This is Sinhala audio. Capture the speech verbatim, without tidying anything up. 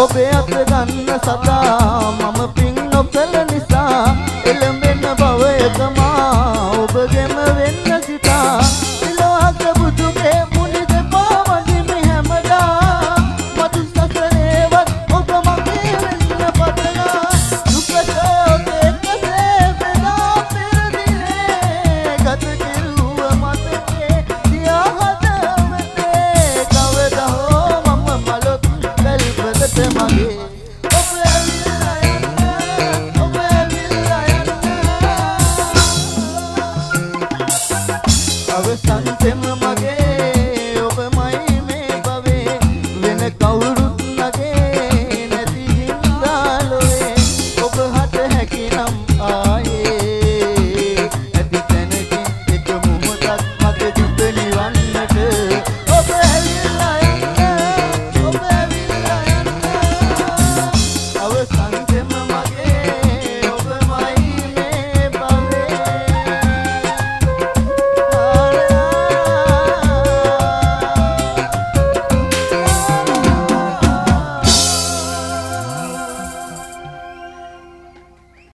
ඔබේ අත ගන්න සදා මම පින් නොකළ නිසා එළඹෙන භවයකමා ඔබගෙම වෙන්න සිතා විලෝහක බුදුගේ මුනි දෙපා වඳිමි හැමදා මතු සසරේවත් ඔබ මගේ වෙන්න පතනා දුකතෝතේ කසේ බෙදා පෙරදිනේ ගත කිරුව මතකේ දියා හදවතේ කවදා හෝ මම මලොත් වැල්පතට මගේ ඔබ ඇවිල්ලා යන්න ඔබ ඇවිල්ලා යන්න අවසන්